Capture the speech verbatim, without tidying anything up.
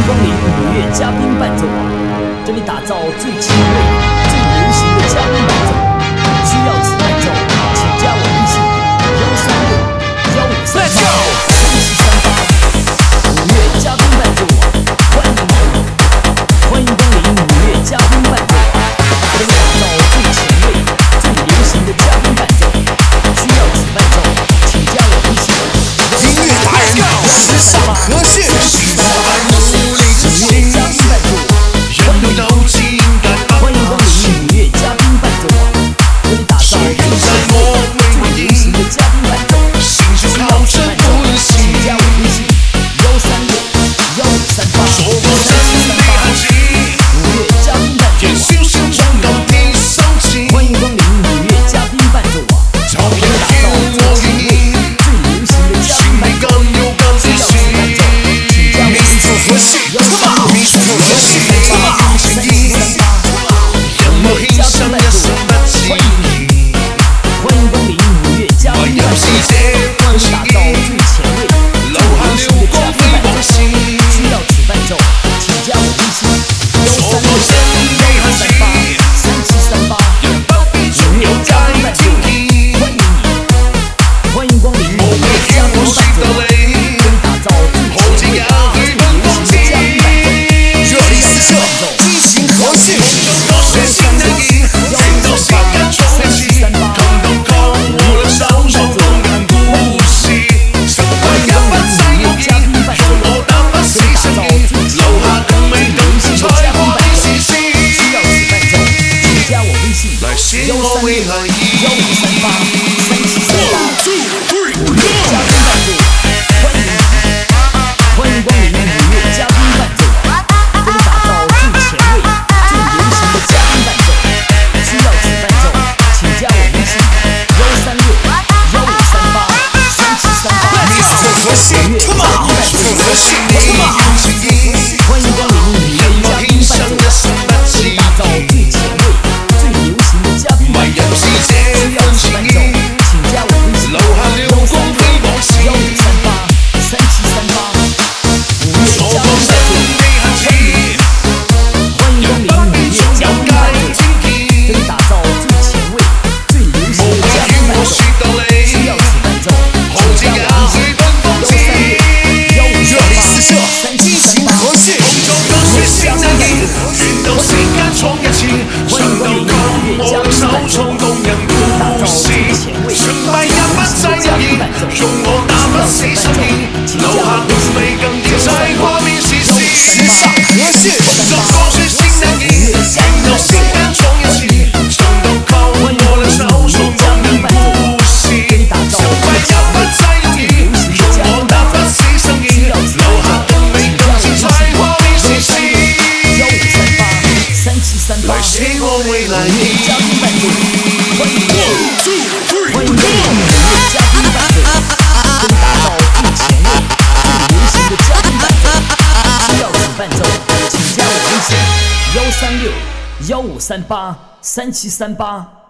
光临五月嘉宾伴奏网，这里打造最前卫、最流行的嘉宾伴奏。需要此伴奏，请加我微信：幺三六幺五三八三七三八。五月嘉宾伴奏网，欢迎你！欢迎光临五月嘉宾伴奏网，这里打造最前卫、最流行的嘉宾伴奏。需要此伴奏，请加我微信： 音乐达人，时尚和谐。 幺三六幺五三八三七三八。